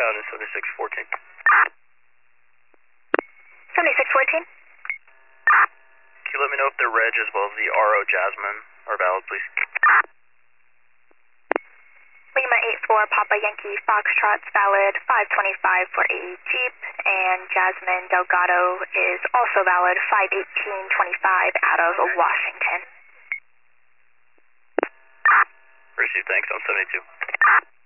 out in 7614. 7614. Can you let me know if the reg as well as the RO Jasmine are valid, please? Lima 84 Papa Yankee Foxtrot's valid, 525 for a Jeep, and Jasmine Delgado is also valid, 51825 out of Washington. Received, thanks, on 72.